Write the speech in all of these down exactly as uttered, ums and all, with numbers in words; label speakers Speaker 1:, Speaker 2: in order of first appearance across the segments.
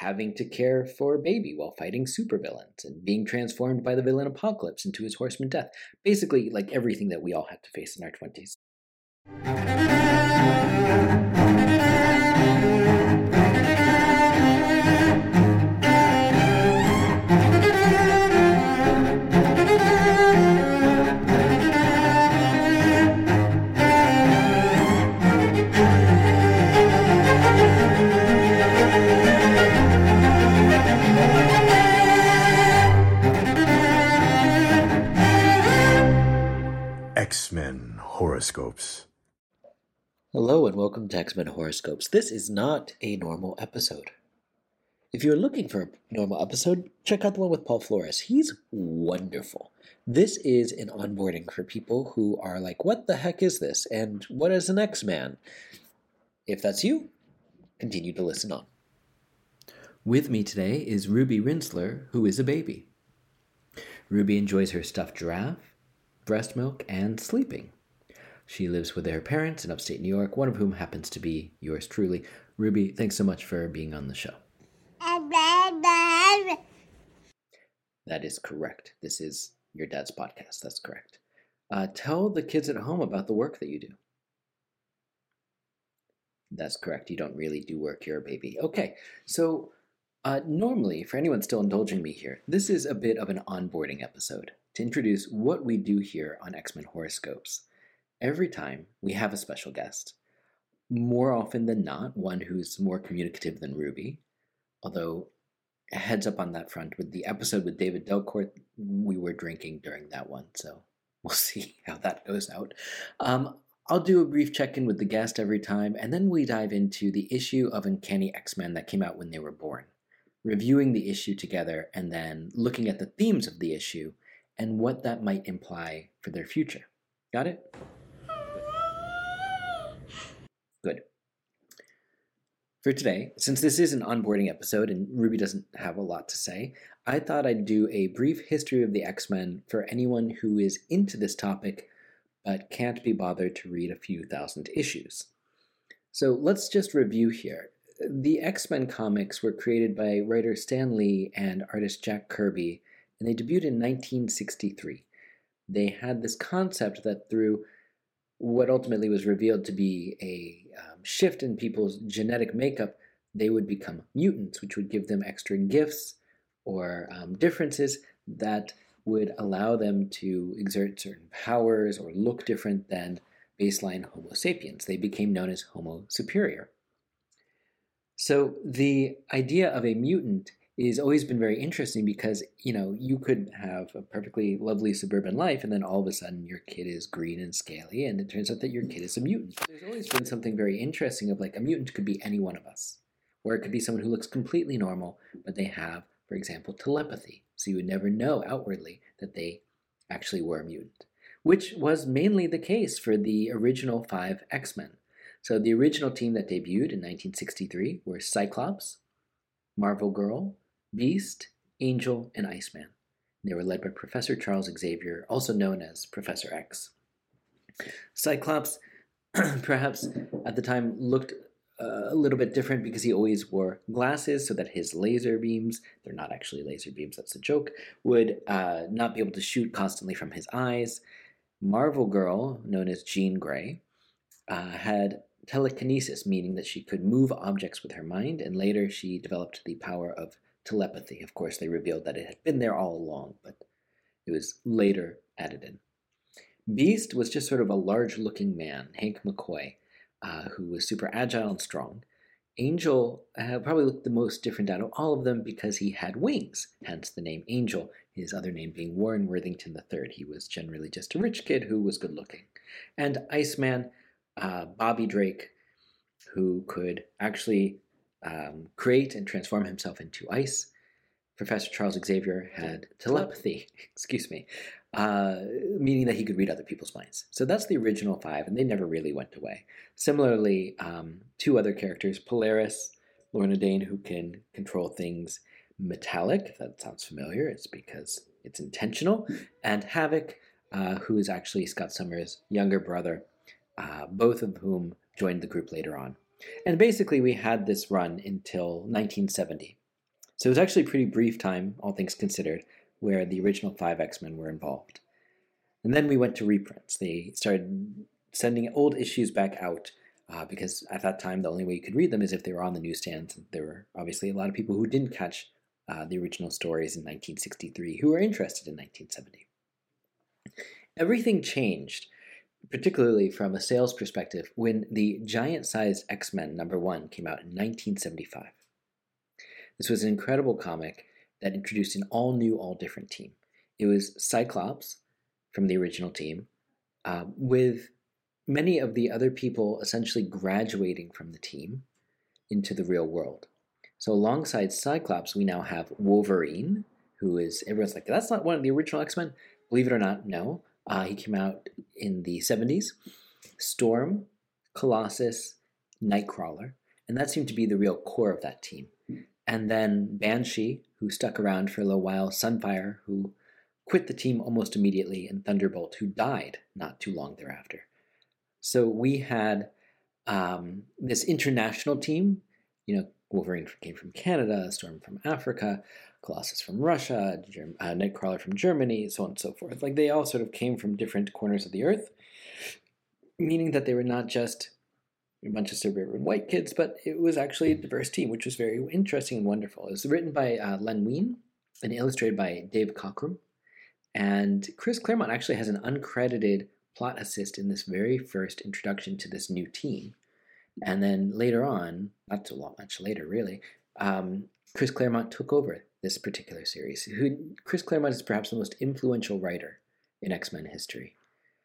Speaker 1: having to care for Baby while fighting supervillains, and being transformed by the villain Apocalypse into his Horseman Death. Basically, like everything that we all had to face in our twenties.
Speaker 2: X-Men Horoscopes.
Speaker 1: Hello and welcome to X-Men Horoscopes. This is not a normal episode. If you're looking for a normal episode, check out the one with Paul Flores. He's wonderful. This is an onboarding for people who are like, what the heck is this? And what is an X-Man? If that's you, continue to listen on. With me today is Ruby Rinsler, who is a baby. Ruby enjoys her stuffed giraffe, breast milk, and sleeping. She lives with her parents in upstate New York, one of whom happens to be yours truly. Ruby, thanks so much for being on the show. That is correct. This is your dad's podcast. That's correct. Uh, tell the kids at home about the work that you do. That's correct. You don't really do work. You're a baby. Okay, so uh, normally, for anyone still indulging me here, this is a bit of an onboarding episode to introduce what we do here on X-Men Horoscopes. Every time we have a special guest, more often than not, one who's more communicative than Ruby, although heads up on that front, with the episode with David Delcourt, we were drinking during that one, so we'll see how that goes out. Um, I'll do a brief check-in with the guest every time, and then we dive into the issue of Uncanny X-Men that came out when they were born, reviewing the issue together, and then looking at the themes of the issue and what that might imply for their future. Got it? Good. For today, since this is an onboarding episode and Ruby doesn't have a lot to say, I thought I'd do a brief history of the X-Men for anyone who is into this topic but can't be bothered to read a few thousand issues. So let's just review here. The X-Men comics were created by writer Stan Lee and artist Jack Kirby, and they debuted in nineteen sixty-three. They had this concept that through what ultimately was revealed to be a um, shift in people's genetic makeup, they would become mutants, which would give them extra gifts or um, differences that would allow them to exert certain powers or look different than baseline Homo sapiens. They became known as Homo superior. So the idea of a mutant has always been very interesting because, you know, you could have a perfectly lovely suburban life and then all of a sudden your kid is green and scaly and it turns out that your kid is a mutant. There's always been something very interesting of like a mutant could be any one of us. Or it could be someone who looks completely normal, but they have, for example, telepathy. So you would never know outwardly that they actually were a mutant, which was mainly the case for the original five X-Men. So the original team that debuted in nineteen sixty-three were Cyclops, Marvel Girl, Beast, Angel, and Iceman. They were led by Professor Charles Xavier, also known as Professor X. Cyclops, perhaps at the time, looked uh, a little bit different because he always wore glasses so that his laser beams, they're not actually laser beams, that's a joke, would uh, not be able to shoot constantly from his eyes. Marvel Girl, known as Jean Grey, uh, had telekinesis, meaning that she could move objects with her mind, and later she developed the power of telepathy. Of course, they revealed that it had been there all along, but it was later added in. Beast was just sort of a large-looking man, Hank McCoy, uh, who was super agile and strong. Angel uh, probably looked the most different out of all of them because he had wings, hence the name Angel, his other name being Warren Worthington the third. He was generally just a rich kid who was good-looking. And Iceman, uh, Bobby Drake, who could actually Um, create and transform himself into ice. Professor Charles Xavier had telepathy, excuse me, uh, meaning that he could read other people's minds. So that's the original five, and they never really went away. Similarly, um, two other characters, Polaris, Lorna Dane, who can control things metallic, if that sounds familiar, it's because it's intentional, and Havoc, uh, who is actually Scott Summers' younger brother, uh, both of whom joined the group later on. And basically we had this run until nineteen seventy. So it was actually a pretty brief time, all things considered, where the original five X-Men were involved. And then we went to reprints. They started sending old issues back out uh, because at that time the only way you could read them is if they were on the newsstands. And there were obviously a lot of people who didn't catch uh, the original stories in nineteen sixty-three who were interested in nineteen seventy. Everything changed, particularly from a sales perspective, when the giant-sized X-Men number one came out in nineteen seventy-five. This was an incredible comic that introduced an all-new, all-different team. It was Cyclops from the original team, uh, with many of the other people essentially graduating from the team into the real world. So alongside Cyclops, we now have Wolverine, who is, everyone's like, that's not one of the original X-Men. Believe it or not, no. Uh, he came out in the seventies. Storm, Colossus, Nightcrawler, and that seemed to be the real core of that team. And then Banshee, who stuck around for a little while, Sunfire, who quit the team almost immediately, and Thunderbolt, who died not too long thereafter. So we had um, this international team. You know, Wolverine came from Canada, Storm from Africa, Colossus from Russia, Germ- uh, Nightcrawler from Germany, so on and so forth. Like, they all sort of came from different corners of the earth, meaning that they were not just a bunch of suburban white kids, but it was actually a diverse team, which was very interesting and wonderful. It was written by uh, Len Wein and illustrated by Dave Cockrum. And Chris Claremont actually has an uncredited plot assist in this very first introduction to this new team. And then later on, not too long, much later really, um, Chris Claremont took over this particular series. Who, Chris Claremont is perhaps the most influential writer in X-Men history.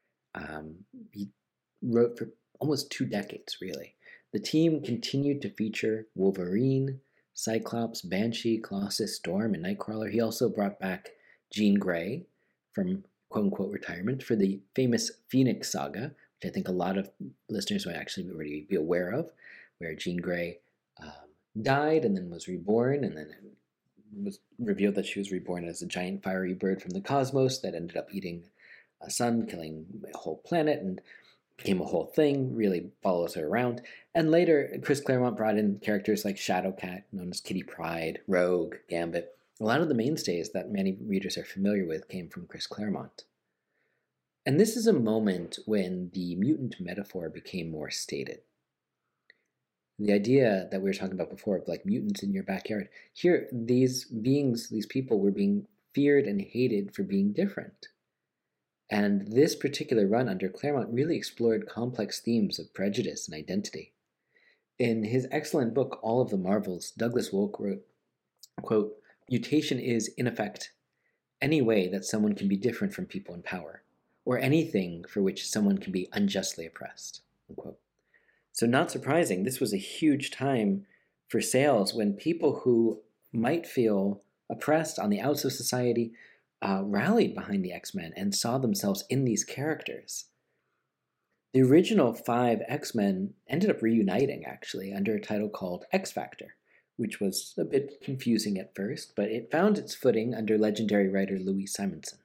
Speaker 1: Um, he wrote for almost two decades, really. The team continued to feature Wolverine, Cyclops, Banshee, Colossus, Storm, and Nightcrawler. He also brought back Jean Grey from quote-unquote retirement for the famous Phoenix Saga, which I think a lot of listeners might actually already be aware of, where Jean Grey um, died and then was reborn, and then it was revealed that she was reborn as a giant fiery bird from the cosmos that ended up eating a sun, killing a whole planet, and became a whole thing, really follows her around. And later, Chris Claremont brought in characters like Shadowcat, known as Kitty Pryde, Rogue, Gambit. A lot of the mainstays that many readers are familiar with came from Chris Claremont. And this is a moment when the mutant metaphor became more stated. The idea that we were talking about before of like mutants in your backyard, here these beings, these people were being feared and hated for being different. And this particular run under Claremont really explored complex themes of prejudice and identity. In his excellent book, All of the Marvels, Douglas Wolk wrote, quote, "Mutation is, in effect, any way that someone can be different from people in power, or anything for which someone can be unjustly oppressed," unquote. So not surprising, this was a huge time for sales when people who might feel oppressed on the outs of society uh, rallied behind the X-Men and saw themselves in these characters. The original five X-Men ended up reuniting, actually, under a title called X-Factor, which was a bit confusing at first, but it found its footing under legendary writer Louis Simonson.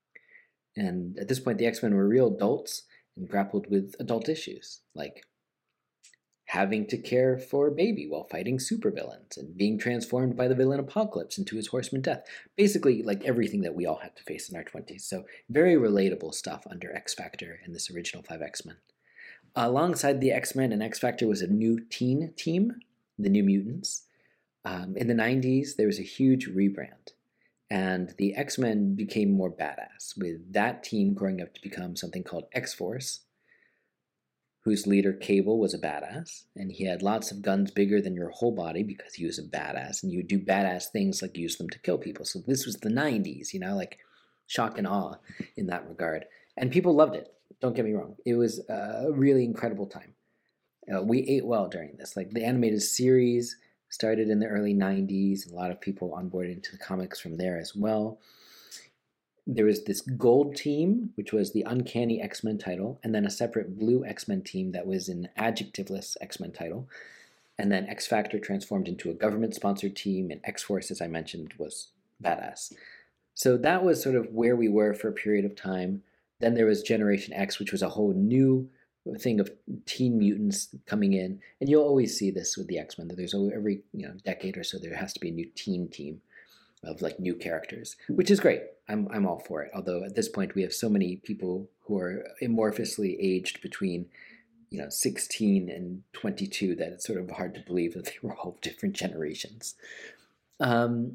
Speaker 1: And at this point, the X-Men were real adults and grappled with adult issues, like having to care for a baby while fighting supervillains and being transformed by the villain Apocalypse into his Horseman Death. Basically, like everything that we all had to face in our twenties. So very relatable stuff under X-Factor in this original five X-Men. Alongside the X-Men and X-Factor was a new teen team, the New Mutants. Um, in the nineties, there was a huge rebrand, and the X-Men became more badass, with that team growing up to become something called X-Force, whose leader, Cable, was a badass, and he had lots of guns bigger than your whole body because he was a badass, and you would do badass things like use them to kill people. So this was the nineties, you know, like shock and awe in that regard. And people loved it, don't get me wrong. It was a really incredible time. Uh, we ate well during this. Like, the animated series started in the early nineties, and a lot of people onboarded into the comics from there as well. There was this gold team, which was the Uncanny X-Men title, and then a separate blue X-Men team that was an adjectiveless X-Men title. And then X-Factor transformed into a government-sponsored team, and X-Force, as I mentioned, was badass. So that was sort of where we were for a period of time. Then there was Generation X, which was a whole new thing of teen mutants coming in, and you'll always see this with the X-Men, that there's every you know decade or so there has to be a new teen team of like new characters, which is great. I'm I'm all for it. Although at this point we have so many people who are amorphously aged between you know sixteen and twenty-two that it's sort of hard to believe that they were all different generations. Um,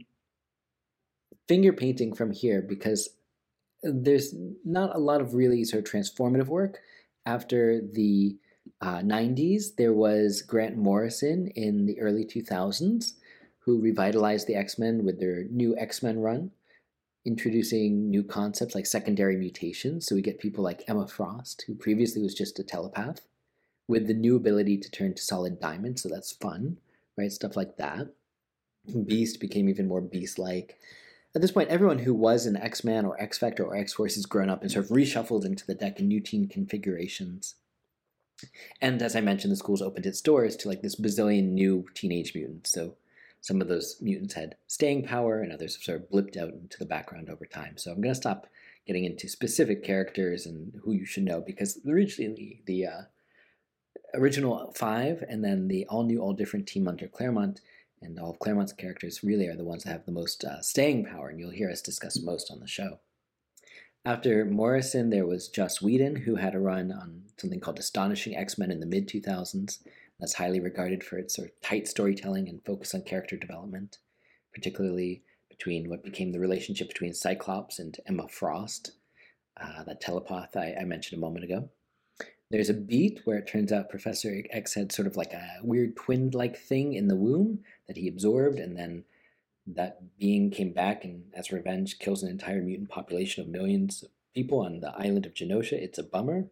Speaker 1: finger painting from here, because there's not a lot of really sort of transformative work. After the uh, nineties, there was Grant Morrison in the early two thousands, who revitalized the X-Men with their new X-Men run, introducing new concepts like secondary mutations. So we get people like Emma Frost, who previously was just a telepath, with the new ability to turn to solid diamond, so that's fun, right? Stuff like that. Beast became even more Beast-like. At this point, everyone who was an X-Man or X-Factor or X-Force has grown up and sort of reshuffled into the deck in new teen configurations. And as I mentioned, the school's opened its doors to like this bazillion new teenage mutants. So some of those mutants had staying power and others have sort of blipped out into the background over time. So I'm going to stop getting into specific characters and who you should know, because originally the uh, original five and then the all-new, all-different team under Claremont and all of Claremont's characters really are the ones that have the most uh, staying power, and you'll hear us discuss most on the show. After Morrison, there was Joss Whedon, who had a run on something called Astonishing X-Men in the mid two thousands. That's highly regarded for its sort of tight storytelling and focus on character development, particularly between what became the relationship between Cyclops and Emma Frost, uh, that telepath I, I mentioned a moment ago. There's a beat where it turns out Professor X had sort of like a weird twin-like thing in the womb that he absorbed, and then that being came back and as revenge kills an entire mutant population of millions of people on the island of Genosha. It's a bummer.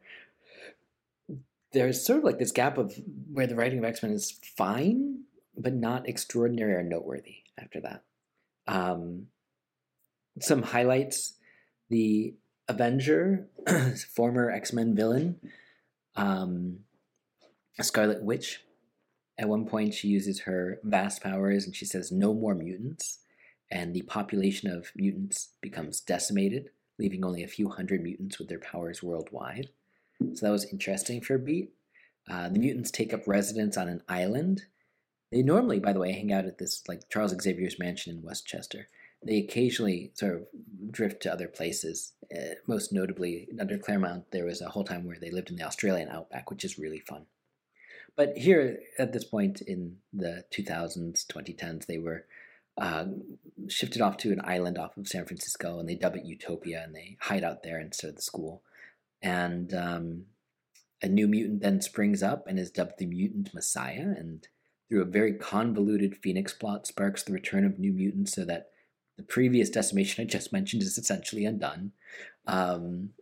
Speaker 1: There's sort of like this gap of where the writing of X-Men is fine, but not extraordinary or noteworthy after that. Um, some highlights: the Avenger, former X-Men villain, um, Scarlet Witch. At one point, she uses her vast powers and she says, "No more mutants," and the population of mutants becomes decimated, leaving only a few hundred mutants with their powers worldwide. So that was interesting for a beat. Uh, the mutants take up residence on an island. They normally, by the way, hang out at this like Charles Xavier's mansion in Westchester. They occasionally sort of drift to other places. Uh, most notably, under Claremont, there was a whole time where they lived in the Australian outback, which is really fun. But here, at this point in the two thousands, twenty tens, they were uh, shifted off to an island off of San Francisco, and they dub it Utopia, and they hide out there instead of the school. And um, a new mutant then springs up and is dubbed the Mutant Messiah, and through a very convoluted Phoenix plot sparks the return of new mutants so that the previous decimation I just mentioned is essentially undone, um,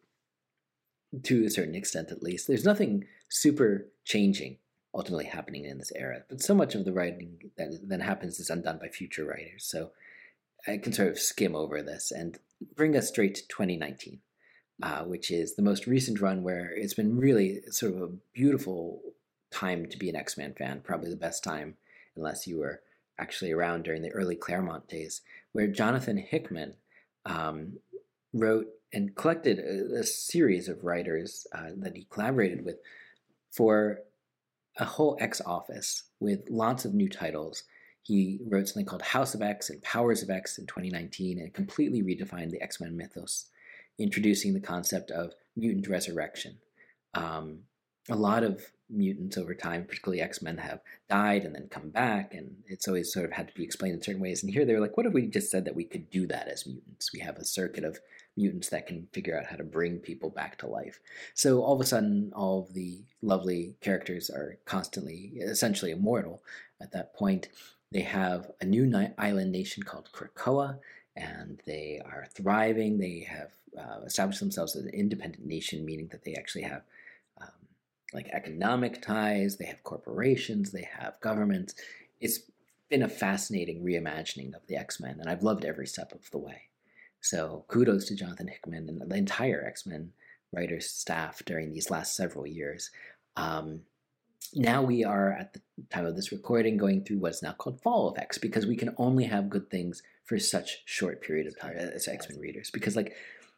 Speaker 1: to a certain extent at least. There's nothing super changing ultimately happening in this era, but so much of the writing that then happens is undone by future writers. So I can sort of skim over this and bring us straight to twenty nineteen. Uh, which is the most recent run where it's been really sort of a beautiful time to be an X-Men fan, probably the best time, unless you were actually around during the early Claremont days, where Jonathan Hickman um, wrote and collected a, a series of writers uh, that he collaborated with for a whole X office with lots of new titles. He wrote something called House of X and Powers of X in twenty nineteen and completely redefined the X-Men mythos, introducing the concept of mutant resurrection. Um, a lot of mutants over time, particularly X-Men, have died and then come back, and it's always sort of had to be explained in certain ways. And here they were like, what if we just said that we could do that as mutants? We have a circuit of mutants that can figure out how to bring people back to life. So all of a sudden, all of the lovely characters are constantly, essentially immortal. At that point, they have a new ni- island nation called Krakoa, and they are thriving. They have uh, established themselves as an independent nation, meaning that they actually have um, like economic ties, they have corporations, they have governments. It's been a fascinating reimagining of the X-Men, and I've loved every step of the way. So kudos to Jonathan Hickman and the entire X-Men writers staff during these last several years. Um, now we are, at the time of this recording, going through what's now called Fall of X, because we can only have good things for such short period of time as X-Men readers. Because like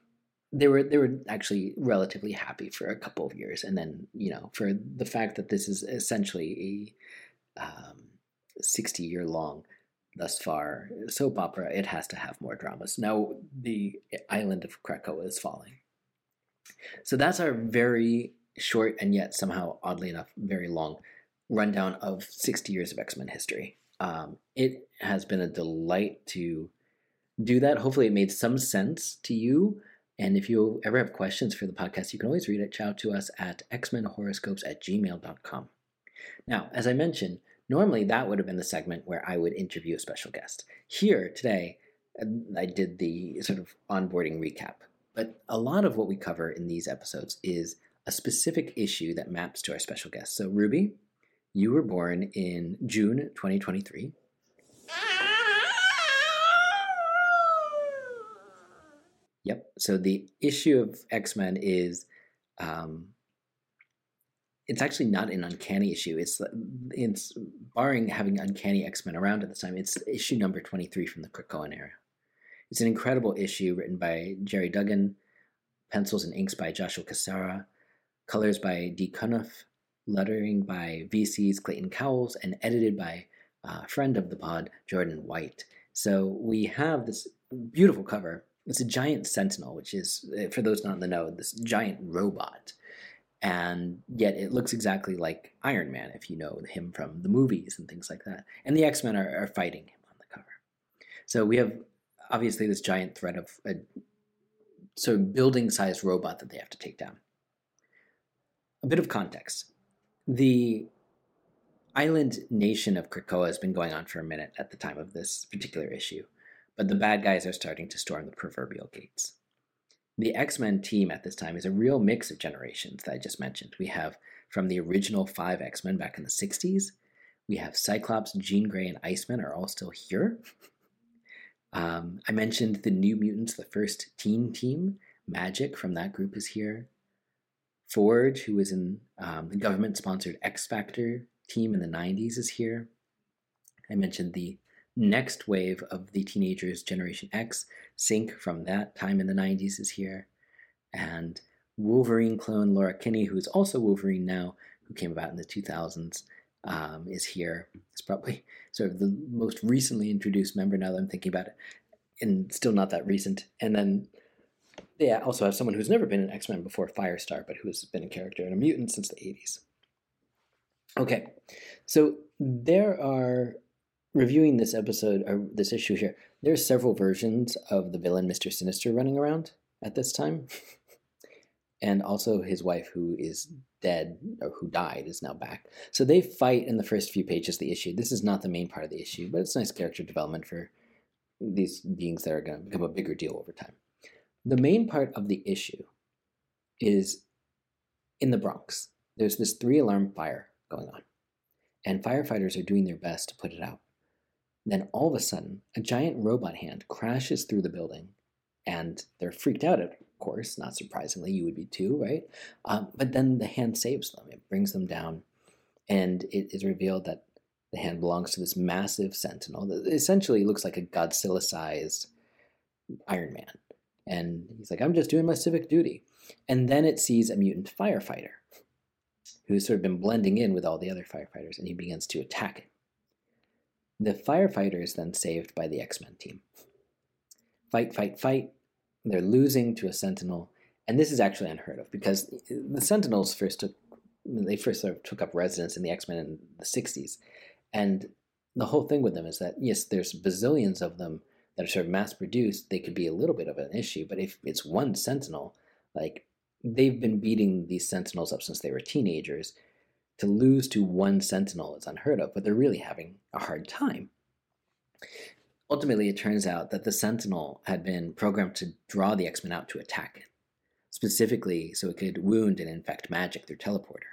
Speaker 1: they were they were actually relatively happy for a couple of years, and then you know for the fact that this is essentially a um, sixty year long thus far soap opera, it has to have more dramas. Now the island of Krakoa is falling. So that's our very short and yet somehow oddly enough very long rundown of sixty years of X-Men history. Um, it has been a delight to do that. Hopefully it made some sense to you. And if you ever have questions for the podcast, you can always reach out to us at x men horoscopes at gmail dot com. Now, as I mentioned, normally that would have been the segment where I would interview a special guest. Here today, I did the sort of onboarding recap. But a lot of what we cover in these episodes is a specific issue that maps to our special guest. So, Ruby, you were born in June twenty twenty-three. Yep. So the issue of X-Men is, um, it's actually not an uncanny issue. It's, it's barring having uncanny X-Men around at this time, it's issue number twenty-three from the Krakoan era. It's an incredible issue written by Jerry Duggan, pencils and inks by Joshua Cassara, colors by Dee Cunniffe, lettering by V C's Clayton Cowles, and edited by a uh, friend of the pod, Jordan White. So we have this beautiful cover. It's a giant sentinel, which is, for those not in the know, this giant robot. And yet it looks exactly like Iron Man, if you know him from the movies and things like that. And the X-Men are, are fighting him on the cover. So we have, obviously, this giant threat of a sort of building-sized robot that they have to take down. A bit of context. The island nation of Krakoa has been going on for a minute at the time of this particular issue, but the bad guys are starting to storm the proverbial gates. The X-Men team at this time is a real mix of generations that I just mentioned. We have from the original five X-Men back in the sixties. We have Cyclops, Jean Grey, and Iceman are all still here. Um, I mentioned the New Mutants, the first teen team. Magic from that group is here. Forge, who was in um, the government-sponsored X Factor team in the nineties, is here. I mentioned the next wave of the teenagers, Generation X. Synch from that time in the nineties is here. And Wolverine clone Laura Kinney, who is also Wolverine now, who came about in the two thousands, um, is here. It's probably sort of the most recently introduced member now that I'm thinking about it, and still not that recent. And then they also have someone who's never been an X-Men before, Firestar, but who has been a character and a mutant since the eighties. Okay, so there are, reviewing this episode, or this issue here, there's several versions of the villain Mister Sinister running around at this time. And also his wife, who is dead, or who died, is now back. So they fight in the first few pages of the issue. This is not the main part of the issue, but it's nice character development for these beings that are going to become a bigger deal over time. The main part of the issue is in the Bronx. There's this three-alarm fire going on, and firefighters are doing their best to put it out. Then all of a sudden, a giant robot hand crashes through the building, and they're freaked out, of course, not surprisingly, you would be too, right? Um, but then the hand saves them. It brings them down, and it is revealed that the hand belongs to this massive sentinel that essentially looks like a Godzilla-sized Iron Man. And he's like, I'm just doing my civic duty. And then it sees a mutant firefighter who's sort of been blending in with all the other firefighters, and he begins to attack it. The firefighter is then saved by the X-Men team. Fight, fight, fight. They're losing to a Sentinel, and this is actually unheard of because the Sentinels first took they first sort of took up residence in the X-Men in the sixties, and the whole thing with them is that yes, there's bazillions of them that are sort of mass-produced. They could be a little bit of an issue, but if it's one Sentinel, like they've been beating these Sentinels up since they were teenagers. To lose to one Sentinel is unheard of, but they're really having a hard time. Ultimately, it turns out that the Sentinel had been programmed to draw the X-Men out to attack it, specifically so it could wound and infect Magic through teleporter.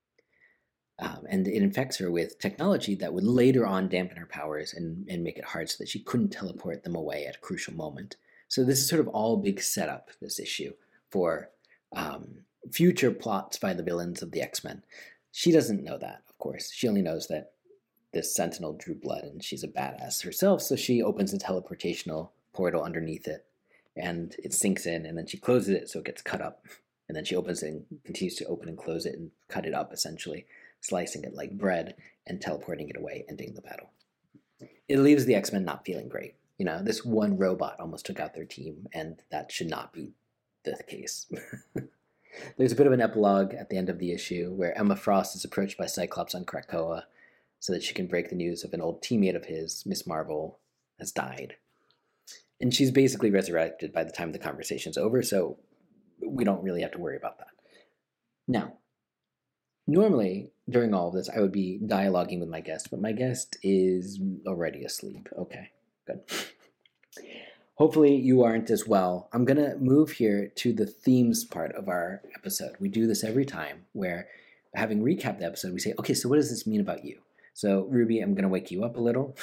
Speaker 1: Um, and it infects her with technology that would later on dampen her powers and, and make it hard so that she couldn't teleport them away at a crucial moment. So this is sort of all big setup, this issue, for um, future plots by the villains of the X-Men. She doesn't know that, of course. She only knows that this Sentinel drew blood and she's a badass herself, so she opens a teleportational portal underneath it and it sinks in, and then she closes it so it gets cut up, and then she opens it and continues to open and close it and cut it up, essentially slicing it like bread and teleporting it away, ending the battle. It leaves the X-Men not feeling great. You know, this one robot almost took out their team, and that should not be the case. There's a bit of an epilogue at the end of the issue where Emma Frost is approached by Cyclops on Krakoa so that she can break the news of an old teammate of his, Miss Marvel, has died. And she's basically resurrected by the time the conversation's over, so we don't really have to worry about that. Now, normally, during all of this, I would be dialoguing with my guest, but my guest is already asleep. Okay, good. Hopefully you aren't as well. I'm going to move here to the themes part of our episode. We do this every time where, having recapped the episode, we say, okay, so what does this mean about you? So, Ruby, I'm going to wake you up a little.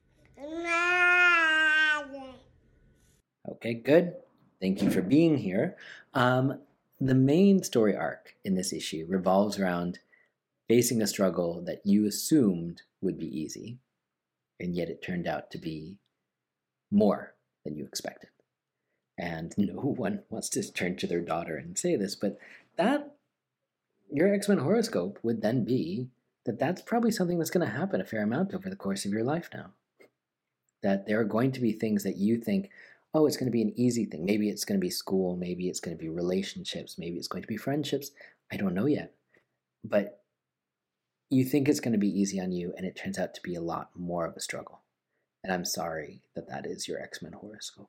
Speaker 1: Okay, good. Thank you for being here. Um, the main story arc in this issue revolves around facing a struggle that you assumed would be easy, and yet it turned out to be more than you expected. And no one wants to turn to their daughter and say this, but that, your X-Men horoscope would then be that that's probably something that's going to happen a fair amount over the course of your life now. That there are going to be things that you think, oh, it's going to be an easy thing. Maybe it's going to be school. Maybe it's going to be relationships. Maybe it's going to be friendships. I don't know yet. But you think it's going to be easy on you, and it turns out to be a lot more of a struggle. And I'm sorry that that is your X-Men horoscope.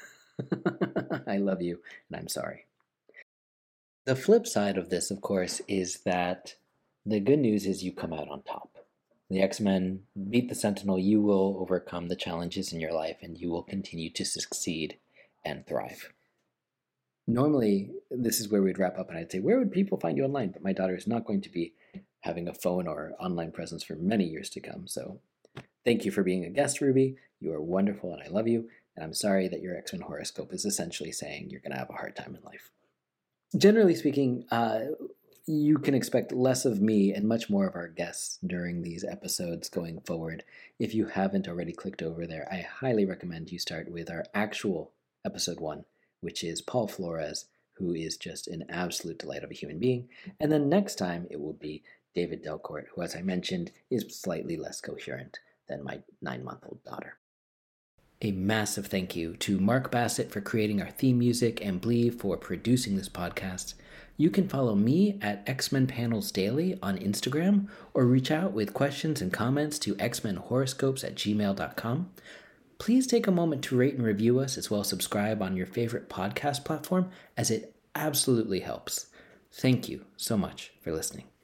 Speaker 1: I love you, and I'm sorry. The flip side of this, of course, is that the good news is you come out on top. The X-Men beat the Sentinel. You will overcome the challenges in your life, and you will continue to succeed and thrive. Normally, this is where we'd wrap up, and I'd say, where would people find you online? But my daughter is not going to be having a phone or online presence for many years to come, so thank you for being a guest, Ruby. You are wonderful, and I love you. And I'm sorry that your X-Men horoscope is essentially saying you're going to have a hard time in life. Generally speaking, uh, you can expect less of me and much more of our guests during these episodes going forward. If you haven't already clicked over there, I highly recommend you start with our actual episode one, which is Paul Flores, who is just an absolute delight of a human being. And then next time it will be David Delcourt, who, as I mentioned, is slightly less coherent than my nine-month-old daughter. A massive thank you to Mark Bassett for creating our theme music and Blee for producing this podcast. You can follow me at X-Men Panels Daily on Instagram, or reach out with questions and comments to xmenhoroscopes at gmail dot com. Please take a moment to rate and review us, as well as subscribe on your favorite podcast platform, as it absolutely helps. Thank you so much for listening.